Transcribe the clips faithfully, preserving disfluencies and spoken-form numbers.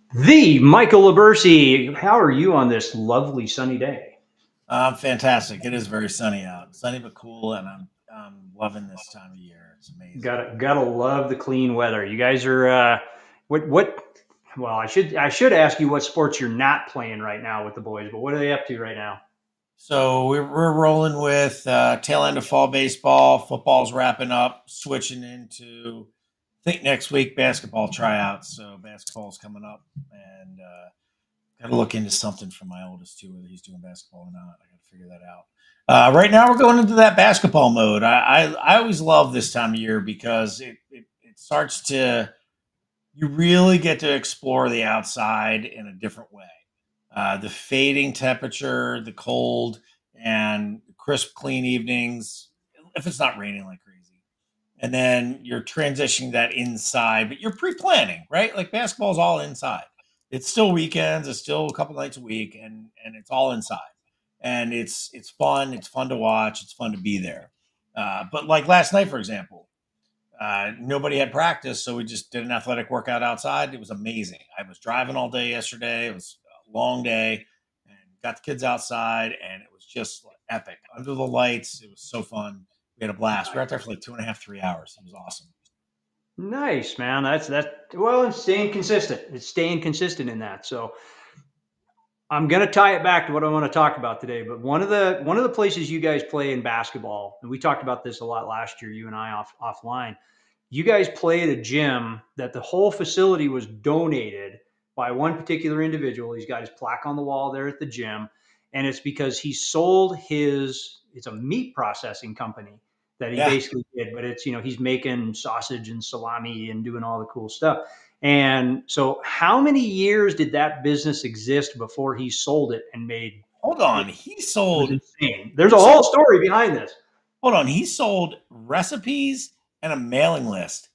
The Michael Labersi. How are you on this lovely sunny day? Um, fantastic. It is very sunny out, sunny but cool, and I'm I'm loving this time of year. It's amazing. Gotta gotta love the clean weather. You guys are uh, what what? Well, I should I should ask you what sports you're not playing right now with the boys, but what are they up to right now? So we're we're rolling with uh, tail end of fall baseball. Football's wrapping up, switching into I think next week basketball tryouts. So basketball's coming up, and uh, got to look into something for my oldest too, whether he's doing basketball or not. I got to figure that out. Uh, right now, we're going into that basketball mode. I, I I always love this time of year because it it, it starts to you really get to explore the outside in a different way. Uh, the fading temperature, the cold, and crisp, clean evenings, if it's not raining like crazy. And then you're transitioning that inside, but you're pre planning, right? Like basketball is all inside. It's still weekends, it's still a couple nights a week, and, and it's all inside. And it's it's fun. It's fun to watch. It's fun to be there. Uh, but like last night, for example, uh, nobody had practice, so we just did an athletic workout outside. It was amazing. I was driving all day yesterday. It was a long day, and got the kids outside, and it was just like epic under the lights. It was so fun. We had a blast. We were out there for like two and a half, three hours. It was awesome. Nice, man. That's that. Well, and staying consistent. It's staying consistent in that. So I'm going to tie it back to what I want to talk about today. But one of the one of the places you guys play in basketball, and we talked about this a lot last year, you and I off offline. You guys play at a gym that the whole facility was donated by one particular individual. He's got his plaque on the wall there at the gym, and it's because he sold his. It's a meat processing company that he Yeah. basically did, but it's you know he's making sausage and salami and doing all the cool stuff. And so, how many years did that business exist before he sold it and made Hold it? on. He It was sold. insane. There's He a whole sold. story behind this. Hold on. He sold recipes and a mailing list.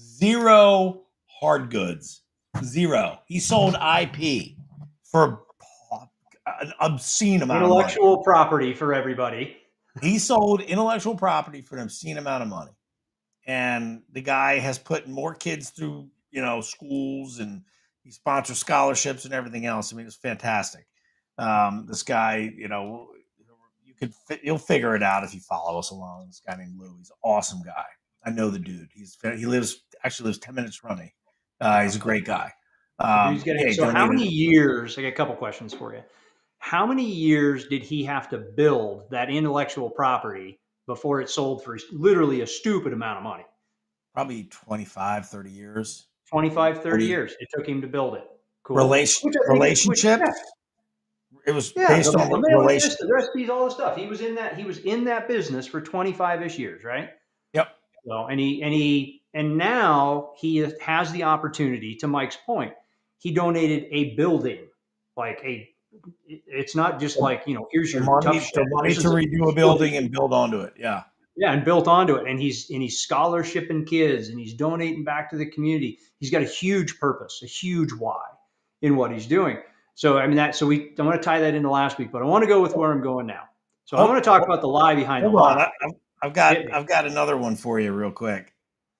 Zero hard goods. Zero. He sold I P for an obscene amount of money. Intellectual property for everybody. He sold intellectual property for an obscene amount of money. And the guy has put more kids through, you know, schools, and he sponsors scholarships and everything else. I mean, it's fantastic. Um, this guy, you know, you could you'll figure it out if you follow us along. This guy named Lou, he's an awesome guy. I know the dude. He's he lives actually lives ten minutes from me. Uh, Yeah. he's a great guy. The dude's Um, getting. yeah, he So, how donated. many years? I got a couple questions for you. How many years did he have to build that intellectual property before it sold for literally a stupid amount of money? Probably twenty-five, thirty years, maybe Twenty-five, thirty forty. years it took him to build it. Cool. Relation Which I think is, which, yeah, relationships. It was yeah, the, based on the re- mailing relation. list, the recipes, all the stuff. He was in that. He was in that business for twenty-five-ish years, right? Yep. So, and he and he and now he has the opportunity. To Mike's point, he donated a building, like a. It's not just like you know, here's The your tough money, shed. the money This to is a redo a building. building and build onto it. Yeah. Yeah, and built onto it, and he's and he's scholarshiping kids, and he's donating back to the community. He's got a huge purpose, a huge why in what he's doing. So I mean that. So we I want to tie that into last week, but I want to go with where I'm going now. So I Hold, want to talk about the lie behind the hold on. lie. I, I've, I've got Hit me. I've got another one for you, real quick.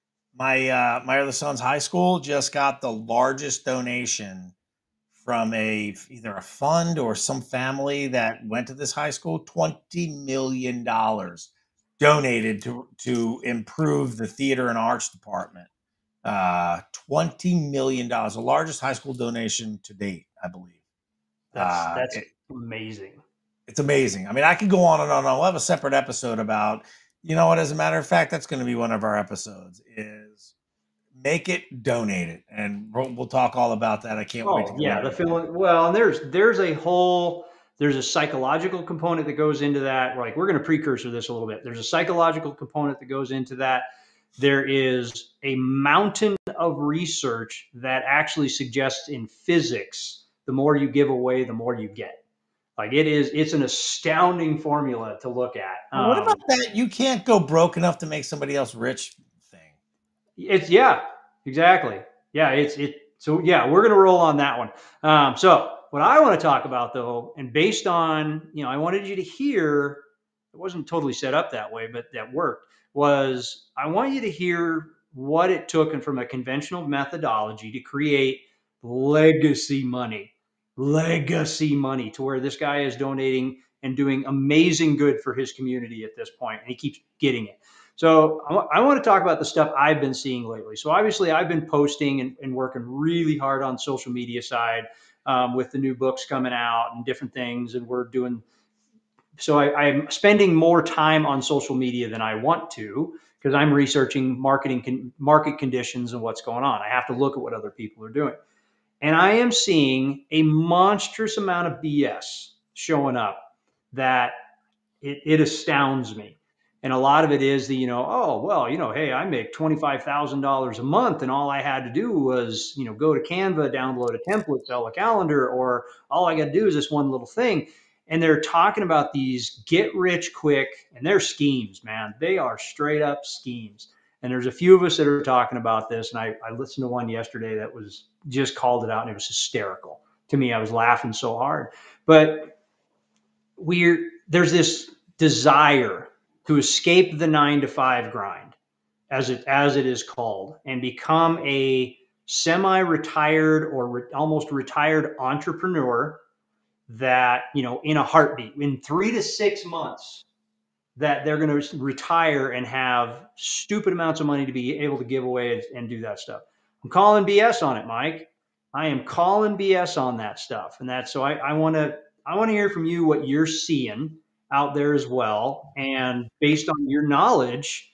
My uh, my other son's high school just got the largest donation from a either a fund or some family that went to this high school. Twenty million dollars donated to to improve the theater and arts department. Uh, Twenty million dollars, the largest high school donation to date, I believe. That's Uh, that's it, amazing. it's amazing. I mean, I could go on and on. I'll have a separate episode about, you know what, as a matter of fact, that's going to be one of our episodes is make it, donate it. And we'll, we'll talk all about that. I can't wait to Oh go yeah, into the that. feeling. Well, and there's there's a whole there's a psychological component that goes into that. Like we're going to precursor this a little bit. There's a psychological component that goes into that. There is a mountain of research that actually suggests in physics, the more you give away, the more you get. Like it is, it's an astounding formula to look at. Well, what about Um, that? You can't go broke enough to make somebody else rich thing. It's yeah, exactly. Yeah, it's it. So yeah, we're gonna roll on that one. Um, so what I want to talk about though, and based on you know, I wanted you to hear. It wasn't totally set up that way, but that worked. Was I want you to hear what it took and from a conventional methodology to create legacy money, legacy money to where this guy is donating and doing amazing good for his community at this point, and he keeps getting it. So I, I want to talk about the stuff I've been seeing lately. So obviously, I've been posting and, and working really hard on social media side um, with the new books coming out and different things, and we're doing. So I, I'm spending more time on social media than I want to because I'm researching marketing con, market conditions and what's going on. I have to look at what other people are doing. And I am seeing a monstrous amount of B S showing up that it, it astounds me. And a lot of it is the, you know, oh, well, you know, hey, I make twenty-five thousand dollars a month and all I had to do was, you know, go to Canva, download a template, sell a calendar, or all I got to do is this one little thing. And they're talking about these get rich quick, and they're schemes, man. They are straight up schemes. And there's a few of us that are talking about this. And I, I listened to one yesterday that was just called it out, and it was hysterical to me. I was laughing so hard. But we're there's this desire to escape the nine to five grind, as it as it is called, and become a semi-retired or re, almost retired entrepreneur that, you know, in a heartbeat, in three to six months, that they're going to retire and have stupid amounts of money to be able to give away and, and do that stuff. I'm calling B S on it, Mike. I am calling B S on that stuff. And that's so I, I want to I want to hear from you what you're seeing out there as well. And based on your knowledge,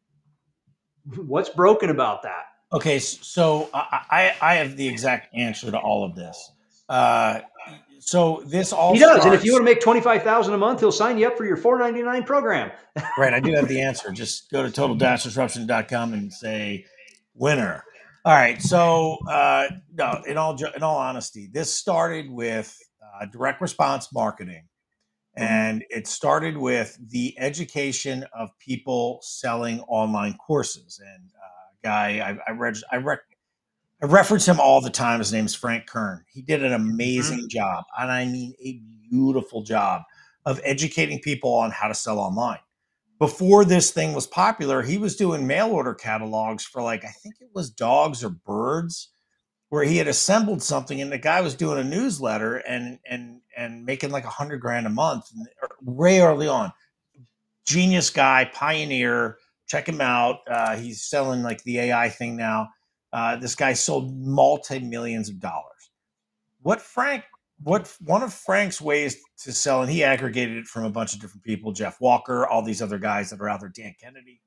what's broken about that? Okay, so I, I have the exact answer to all of this. Uh, so this all he does, starts, and if you want to make twenty-five thousand dollars a month, he'll sign you up for your four ninety-nine program. Right, I do have the answer. Just go to total dash disruption dot com and say winner. All right, so uh, no, in all in all honesty, this started with uh, direct response marketing, and it started with the education of people selling online courses. And uh, guy, I, I read, I rec, I reference him all the time. His name is Frank Kern. He did an amazing job, and I mean a beautiful job of educating people on how to sell online. Before this thing was popular, he was doing mail order catalogs for, like, I think it was dogs or birds, where he had assembled something, and the guy was doing a newsletter and and and making like a hundred grand a month way early on. Genius guy, pioneer. Check him out. Uh, he's selling like the A I thing now. Uh, this guy sold multi-millions of dollars. What Frank, what one of Frank's ways to sell, and he aggregated it from a bunch of different people, Jeff Walker, all these other guys that are out there, Dan Kennedy.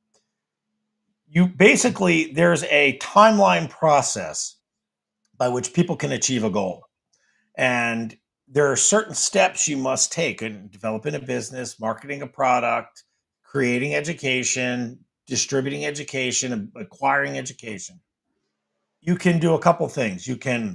You basically, there's a timeline process by which people can achieve a goal. And there are certain steps you must take in developing a business, marketing a product, creating education, distributing education, acquiring education. You can do a couple things. You can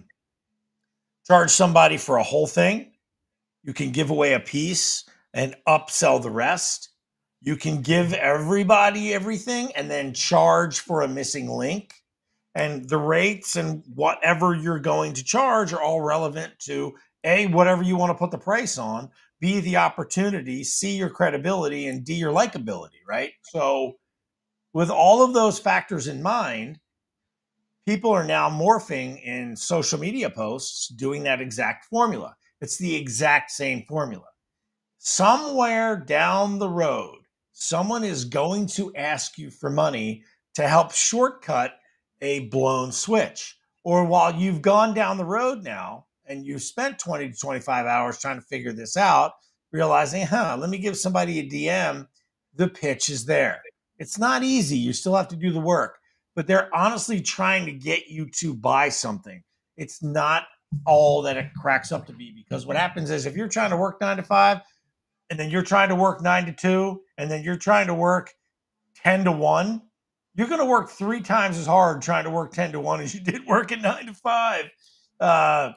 charge somebody for a whole thing. You can give away a piece and upsell the rest. You can give everybody everything and then charge for a missing link. And the rates and whatever you're going to charge are all relevant to A, whatever you want to put the price on, B, the opportunity, C, your credibility, and D, your likability, right? So with all of those factors in mind, people are now morphing in social media posts doing that exact formula. It's the exact same formula. Somewhere down the road, someone is going to ask you for money to help shortcut a blown switch. Or while you've gone down the road now and you've spent twenty to twenty-five hours trying to figure this out, realizing, huh, let me give somebody a D M, the pitch is there. It's not easy. You still have to do the work, but they're honestly trying to get you to buy something. It's not all that it cracks up to be, because what happens is if you're trying to work nine to five and then you're trying to work nine to two and then you're trying to work ten to one, you're going to work three times as hard trying to work ten to one as you did working nine to five. Uh,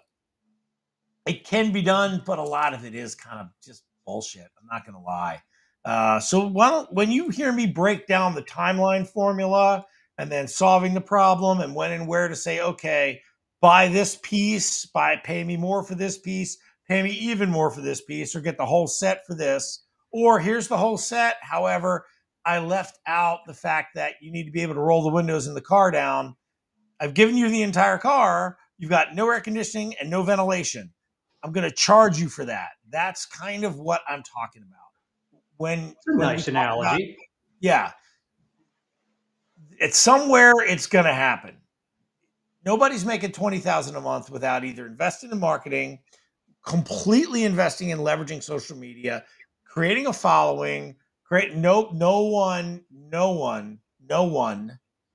it can be done, but a lot of it is kind of just bullshit. I'm not going to lie. Uh, so why don't, when you hear me break down the timeline formula and then solving the problem and when and where to say, okay, buy this piece, buy, pay me more for this piece, pay me even more for this piece, or get the whole set for this, or here's the whole set. However, I left out the fact that you need to be able to roll the windows in the car down. I've given you the entire car. You've got no air conditioning and no ventilation. I'm going to charge you for that. That's kind of what I'm talking about. When, It's a when nice we talk about, analogy. yeah, it's somewhere it's going to happen. Nobody's making twenty thousand dollars a month without either investing in marketing, completely investing in leveraging social media, creating a following, create no no one, no one, no one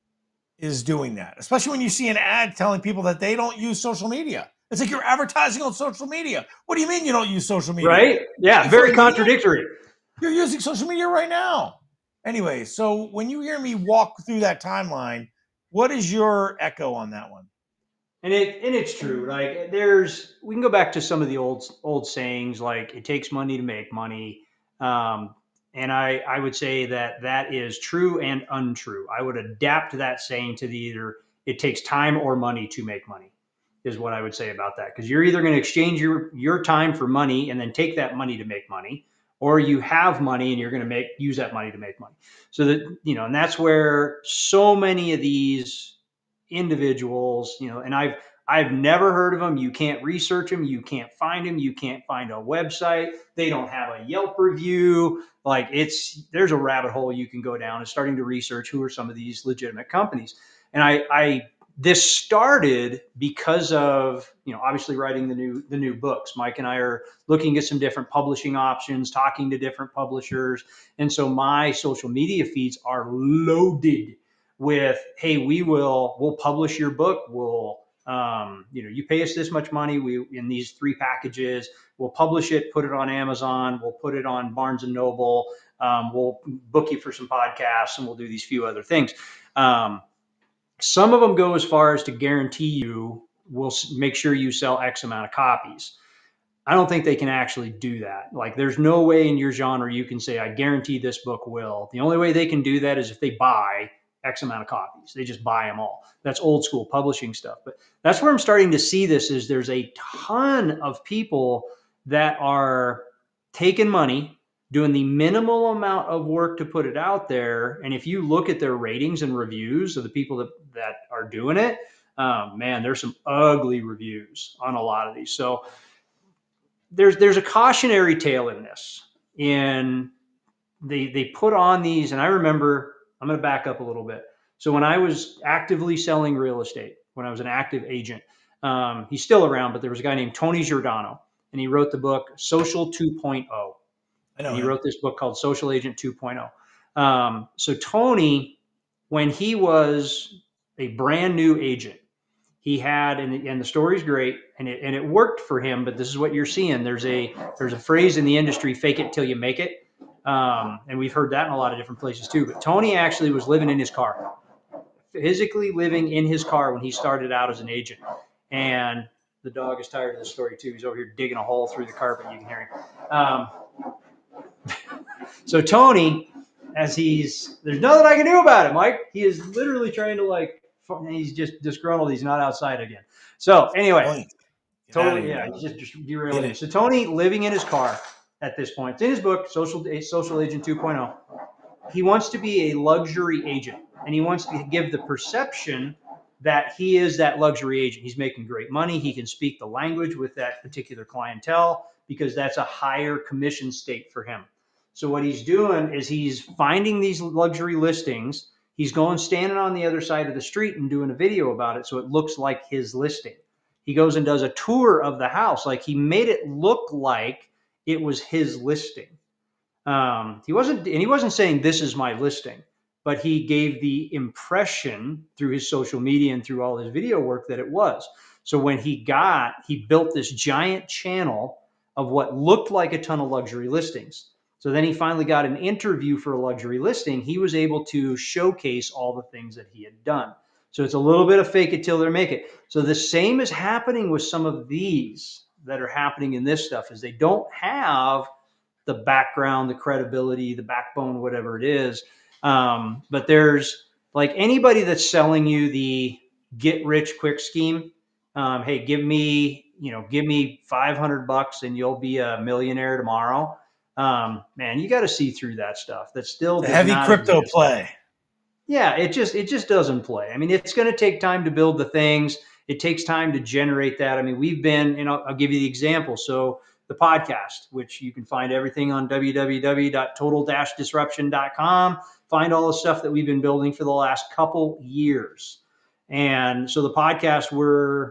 is doing that. Especially when you see an ad telling people that they don't use social media. It's like you're advertising on social media. What do you mean you don't use social media? Right? Yeah, very contradictory. You're using social media right now. Anyway, so when you hear me walk through that timeline, what is your echo on that one? And it and it's true. Like there's we can go back to some of the old old sayings like it takes money to make money. Um, and I I would say that that is true and untrue. I would adapt that saying to the either it takes time or money to make money is what I would say about that. Because you're either going to exchange your your time for money and then take that money to make money, or you have money and you're going to make use that money to make money. So that you know, and that's where so many of these individuals, you know, and I've I've never heard of them. You can't research them. You can't find them. You can't find a website. They don't have a Yelp review. Like it's there's a rabbit hole you can go down and starting to research who are some of these legitimate companies. And I, I this started because of you know obviously writing the new the new books. Mike and I are looking at some different publishing options, talking to different publishers, and so my social media feeds are loaded with, hey, we will we'll publish your book. We'll um, you know, you pay us this much money. We in these three packages. We'll publish it, put it on Amazon. We'll put it on Barnes and Noble. Um, we'll book you for some podcasts, and we'll do these few other things. Um, some of them go as far as to guarantee you we'll make sure you sell X amount of copies. I don't think they can actually do that. Like, there's no way in your genre you can say, I guarantee this book will. The only way they can do that is if they buy X amount of copies. They just buy them all. That's old school publishing stuff. But that's where I'm starting to see this is there's a ton of people that are taking money, doing the minimal amount of work to put it out there. And if you look at their ratings and reviews of the people that, that are doing it, um, man, there's some ugly reviews on a lot of these. So there's there's a cautionary tale in this. And they they put on these, and I remember, I'm going to back up a little bit. So when I was actively selling real estate, when I was an active agent, um, he's still around, but there was a guy named Tony Giordano, and he wrote the book Social two point oh. I know And he him. wrote this book called Social Agent two point oh. Um, so Tony, when he was a brand new agent, he had, and, and the story's great, and it, and it worked for him, but this is what you're seeing. There's a, there's a phrase in the industry, fake it till you make it. Um, and we've heard that in a lot of different places too. But Tony actually was living in his car, physically living in his car when he started out as an agent. And the dog is tired of the story too. He's over here digging a hole through the carpet. You can hear him. Um, so Tony, as he's, there's nothing I can do about it, Mike. He is literally trying to like, he's just disgruntled. He's not outside again. So anyway, totally, yeah, he's just, just derailing. So Tony living in his car at this point. It's in his book, Social Social Agent two point oh. He wants to be a luxury agent, and he wants to give the perception that he is that luxury agent. He's making great money. He can speak the language with that particular clientele because that's a higher commission state for him. So what he's doing is he's finding these luxury listings. He's going standing on the other side of the street and doing a video about it so it looks like his listing. He goes and does a tour of the house. Like, he made it look like it was his listing. Um, he wasn't, and he wasn't saying this is my listing, but he gave the impression through his social media and through all his video work that it was. So when he got, he built this giant channel of what looked like a ton of luxury listings. So then he finally got an interview for a luxury listing. He was able to showcase all the things that he had done. So it's a little bit of fake it till they make it. So the same is happening with some of these that are happening in this stuff is they don't have the background, the credibility, the backbone, whatever it is. Um, but there's like anybody that's selling you the get rich quick scheme. Um, hey, give me, you know, give me five hundred bucks and you'll be a millionaire tomorrow. Um, man, you got to see through that stuff. That's still the heavy crypto exist. play. Yeah, it just it just doesn't play. I mean, it's going to take time to build the things. It takes time to generate that. I mean, we've been, and I'll, I'll give you the example. So the podcast, which you can find everything on w w w dot total dash disruption dot com, find all the stuff that we've been building for the last couple years. And so the podcast, we're,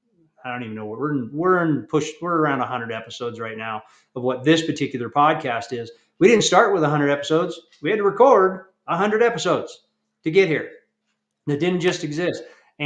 I don't even know, we're in, we're in push, we're around one hundred episodes right now of what this particular podcast is. We didn't start with one hundred episodes. We had to record one hundred episodes to get here. That didn't just exist.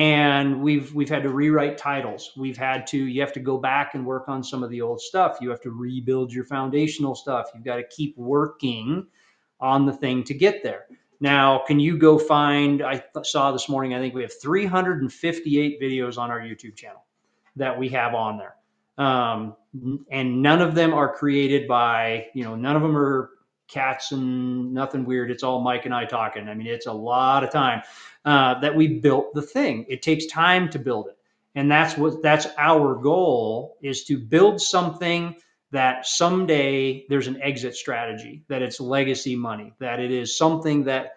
And we've we've had to rewrite titles. We've had to, you have to go back and work on some of the old stuff. You have to rebuild your foundational stuff. You've got to keep working on the thing to get there. Now, can you go find, I saw this morning, I think we have three hundred fifty-eight videos on our YouTube channel that we have on there. Um, and none of them are created by, you know, none of them are cats and nothing weird. It's all Mike and I talking. I mean, it's a lot of time uh, that we built the thing. It takes time to build it. And that's what, that's our goal, is to build something that someday there's an exit strategy, that it's legacy money, that it is something that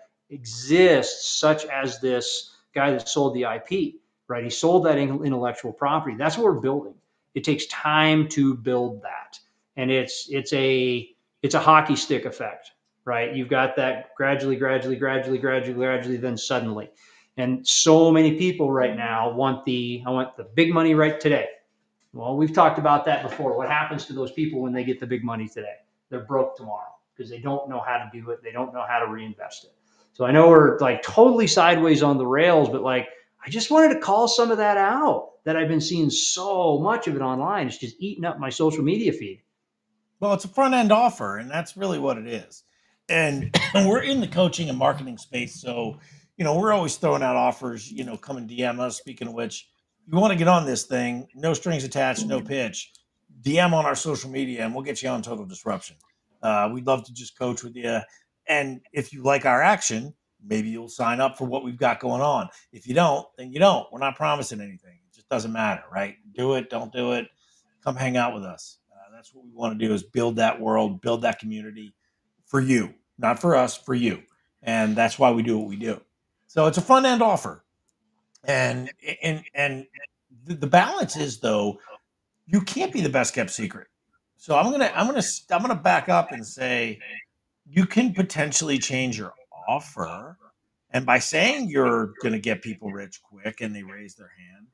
exists, such as this guy that sold the I P, right? He sold that intellectual property. That's what we're building. It takes time to build that. And it's, it's a, it's a hockey stick effect, right? You've got that gradually, gradually, gradually, gradually, gradually, then suddenly. And so many people right now want the, I want the big money right today. Well, we've talked about that before. What happens to those people when they get the big money today? They're broke tomorrow because they don't know how to do it. They don't know how to reinvest it. So I know we're like totally sideways on the rails, but like, I just wanted to call some of that out, that I've been seeing so much of it online. It's just eating up my social media feed. Well, it's a front end offer, and that's really what it is. And we're in the coaching and marketing space. So, you know, we're always throwing out offers, you know, come and D M us. Speaking of which, you want to get on this thing, no strings attached, no pitch, D M on our social media and we'll get you on Total Disruption. Uh, we'd love to just coach with you. And if you like our action, maybe you'll sign up for what we've got going on. If you don't, then you don't. We're not promising anything. It just doesn't matter, right? Do it, don't do it. Come hang out with us. Uh, that's what we want to do, is build that world, build that community for you, not for us, for you. And that's why we do what we do. So it's a front end offer. And, and, and the, the balance is, though, you can't be the best kept secret. So I'm going to, I'm going to, I'm going to back up and say, you can potentially change your offer. And by saying you're going to get people rich quick and they raise their hand,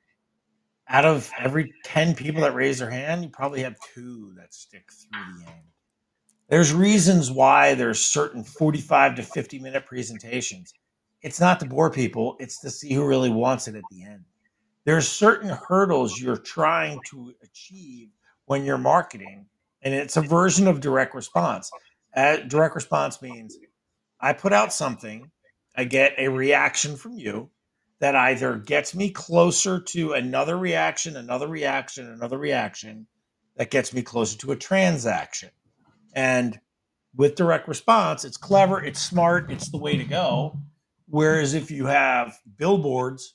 out of every ten people that raise their hand, you probably have two that stick through the end. There's reasons why there's certain forty-five to fifty minute presentations. It's not to bore people. It's to see who really wants it at the end. There's certain hurdles you're trying to achieve when you're marketing, and it's a version of direct response. Uh, direct response means I put out something, I get a reaction from you that either gets me closer to another reaction, another reaction, another reaction that gets me closer to a transaction. And with direct response, it's clever, it's smart, it's the way to go. Whereas if you have billboards,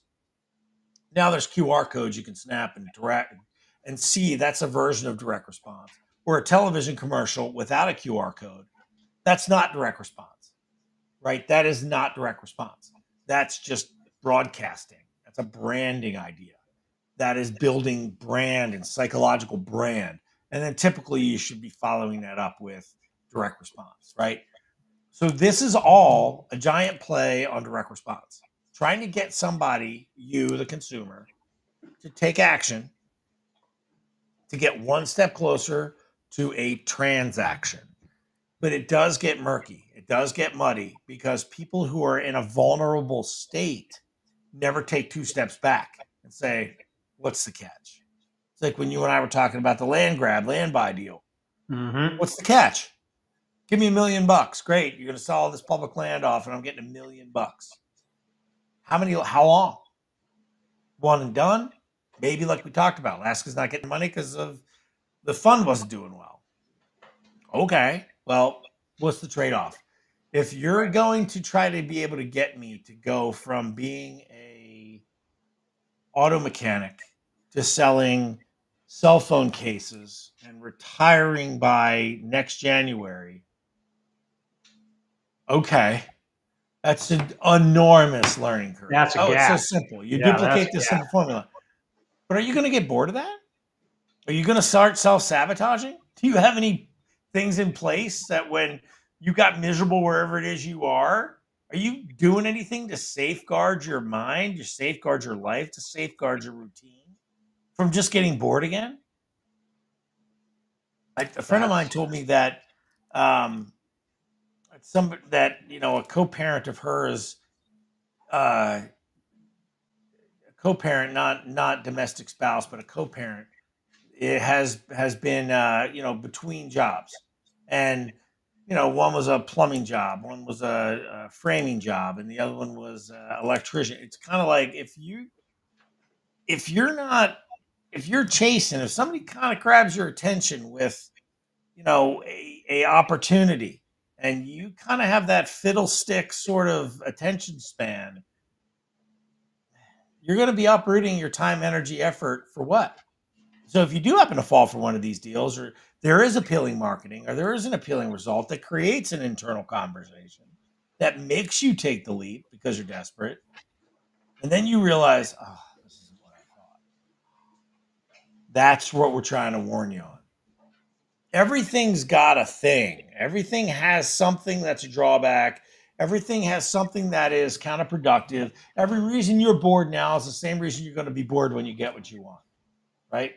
now there's Q R codes you can snap and direct and see. That's a version of direct response. Or a television commercial without a Q R code, that's not direct response, right? That is not direct response. That's just broadcasting. That's a branding idea. That is building brand and psychological brand. And then typically you should be following that up with direct response, right? So this is all a giant play on direct response, trying to get somebody, you, the consumer, to take action to get one step closer to a transaction. But it does get murky. It does get muddy because people who are in a vulnerable state never take two steps back and say, what's the catch? It's like when you and I were talking about the land grab, land buy deal. Mm-hmm. What's the catch? Give me a million bucks. Great. You're going to sell all this public land off and I'm getting a million bucks. How many, how long? One and done? Maybe like we talked about, Alaska's not getting money because of the fund wasn't doing well. Okay. Well, what's the trade-off? If you're going to try to be able to get me to go from being a auto mechanic to selling cell phone cases and retiring by next January, okay, that's an enormous learning curve. That's a oh, gap. It's so simple. You Yeah, duplicate that's the a simple gap. formula. But are you going to get bored of that? Are you going to start self-sabotaging? Do you have any things in place that when you got miserable wherever it is you are, are you doing anything to safeguard your mind, to safeguard your life, to safeguard your routine from just getting bored again? I, a friend of mine That's told me that um, some that you know a co-parent of hers, uh, a co-parent, not not domestic spouse, but a co-parent, it has has been uh, you know between jobs, and you know one was a plumbing job, one was a, a framing job, and the other one was uh, electrician. It's kind of like if you if you're not if you're chasing, if somebody kind of grabs your attention with you know a, a opportunity, and you kind of have that fiddlestick sort of attention span, you're going to be uprooting your time, energy, effort for what? So if you do happen to fall for one of these deals, or there is appealing marketing, or there is an appealing result that creates an internal conversation that makes you take the leap because you're desperate, and then you realize, oh, this isn't what I thought. That's what we're trying to warn you on. Everything's got a thing. Everything has something that's a drawback. Everything has something that is counterproductive. Every reason you're bored now is the same reason you're going to be bored when you get what you want, right?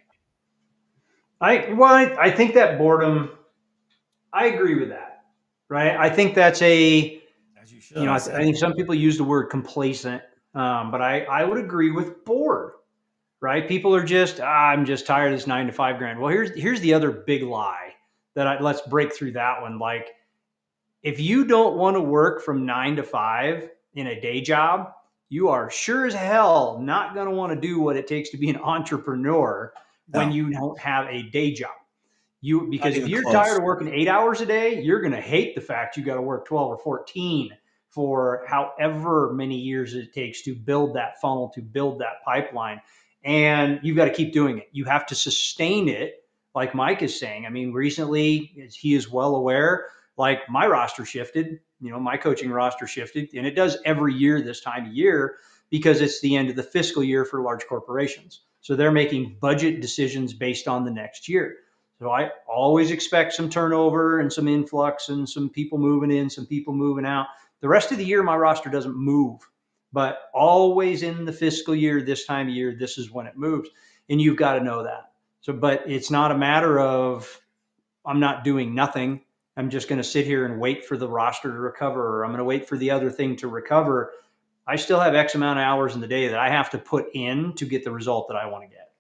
I well, I, I think that boredom. I agree with that, right? I think that's a As you you should. know I I, th- I said it. think some people use the word complacent, um, but I I would agree with bored, right? People are just ah, I'm just tired of this nine to five grind. Well, here's here's the other big lie that I, let's break through that one. Like if you don't want to work from nine to five in a day job, you are sure as hell not going to want to do what it takes to be an entrepreneur when No, you don't have a day job. You not because if even you're tired close. of working eight hours a day, you're going to hate the fact you got to work twelve or fourteen for however many years it takes to build that funnel, to build that pipeline. And you've got to keep doing it. You have to sustain it, like Mike is saying. I mean, recently, as he is well aware, like my roster shifted, you know, my coaching roster shifted, and it does every year this time of year because it's the end of the fiscal year for large corporations. So they're making budget decisions based on the next year. So I always expect some turnover and some influx and some people moving in, some people moving out. The rest of the year, my roster doesn't move, but always in the fiscal year, this time of year, this is when it moves. And you've got to know that. So, but it's not a matter of I'm not doing nothing. I'm just going to sit here and wait for the roster to recover, or I'm going to wait for the other thing to recover. I still have X amount of hours in the day that I have to put in to get the result that I want to get.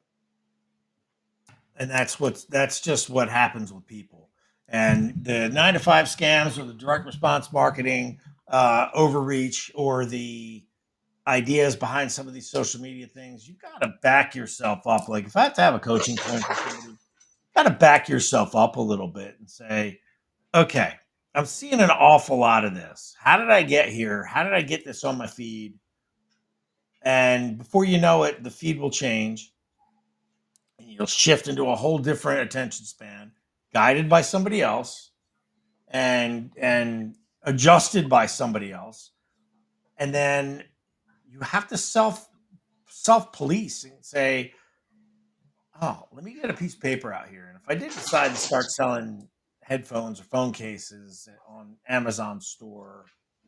And that's what's that's just what happens with people. And the nine to five scams or the direct response marketing uh, overreach or the ideas behind some of these social media things, you got to back yourself up. Like if I have to have a coaching plan for somebody, you got to back yourself up a little bit and say, okay, I'm seeing an awful lot of this. How did I get here? How did I get this on my feed? And before you know it, the feed will change and you'll shift into a whole different attention span, guided by somebody else and and adjusted by somebody else. And then you have to self self police and say, oh, let me get a piece of paper out here. And if I did decide to start selling headphones or phone cases on Amazon store,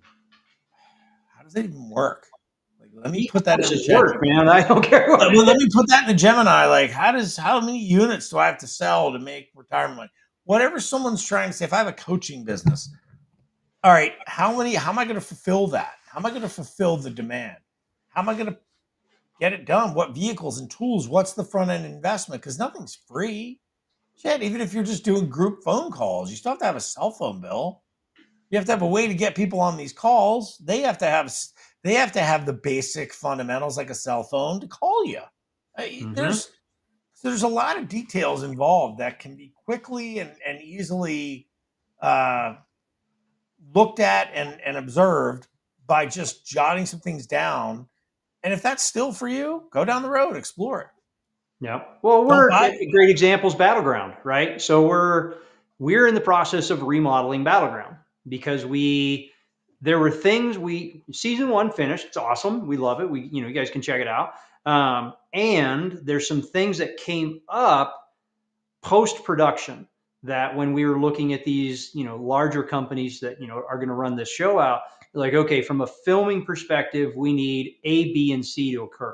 how does that even work? Like, let me put that in a E-commerce is Gemini. work, man. I don't care what Let, it well, let is. me put that in a Gemini. Like, how does how many units do I have to sell to make retirement money? Whatever someone's trying to say, if I have a coaching business, all right, how many? How am I going to fulfill that? How am I going to fulfill the demand? How am I going to get it done? What vehicles and tools? What's the front end investment? Because nothing's free. Shit, even if you're just doing group phone calls, you still have to have a cell phone bill. You have to have a way to get people on these calls. They have to have they have to have the basic fundamentals like a cell phone to call you. Mm-hmm. There's there's a lot of details involved that can be quickly and, and easily uh, looked at and, and observed by just jotting some things down. And if that's still for you, go down the road, explore it. Yeah. Well, Don't we're buy a great examples Battleground, right? So we're we're in the process of remodeling Battleground because we there were things we season one finished. It's awesome. We love it. We you know you guys can check it out. Um, and there's some things that came up post-production that when we were looking at these, you know, larger companies that, you know, are going to run this show out, like, okay, from a filming perspective, we need A, B, and C to occur.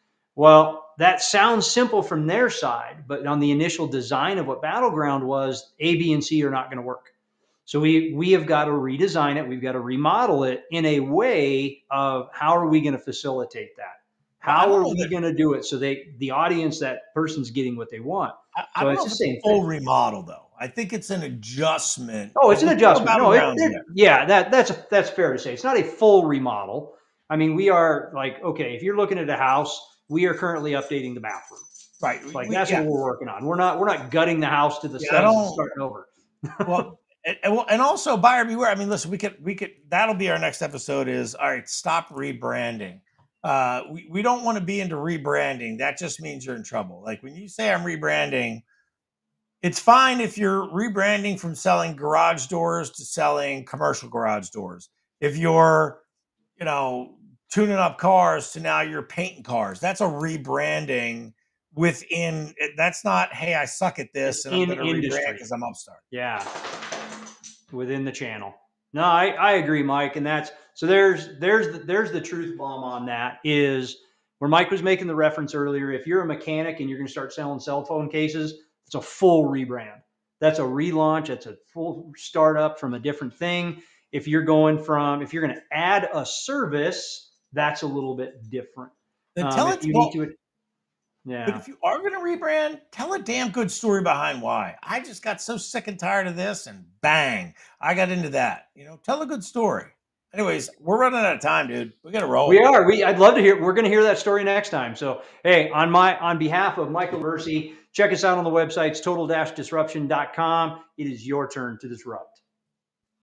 Well, that sounds simple from their side, but on the initial design of what Battleground was, A, B, and C are not going to work. So we we have got to redesign it. We've got to remodel it in a way of how are we going to facilitate that? Well, I How don't are know we that going to do it so they the audience, that person's getting what they want? I, I So don't it's know the if it's a same full thing. remodel though. I think it's an adjustment. Oh, it's Like an before adjustment. No, it, Battlegrounds, it, yeah. yeah, that that's that's fair to say. It's not a full remodel. I mean, we are like, okay, if you're looking at a house, we are currently updating the bathroom. Right. We, Like we that's yeah. what we're working on. We're not we're not gutting the house to the Yeah, I studs and don't starting over. well and, and well, and also buyer beware. I mean, listen, we could we could that'll be our next episode is all right, stop rebranding. Uh we, we don't want to be into rebranding. That just means you're in trouble. Like when you say I'm rebranding, it's fine if you're rebranding from selling garage doors to selling commercial garage doors. If you're, you know, tuning up cars to now you're painting cars, that's a rebranding within. That's not, hey, I suck at this and I'm In going to rebrand industry. because I'm upstart. Yeah, within the channel. No, I, I agree, Mike, and that's so. There's there's the, there's the truth bomb on that is where Mike was making the reference earlier. If you're a mechanic and you're going to start selling cell phone cases, it's a full rebrand. That's a relaunch. It's a full startup from a different thing. If you're going from if you're going to add a service, that's a little bit different. Then Um, tell if it. you need Well, to, but yeah. if you are going to rebrand, tell a damn good story behind why. I just got so sick and tired of this, and bang, I got into that. You know, tell a good story. Anyways, we're running out of time, dude. We got to roll. We are. We. I'd love to hear. We're going to hear that story next time. So, hey, on my on behalf of Michael Versi, check us out on the websites total disruption dot com. It is your turn to disrupt.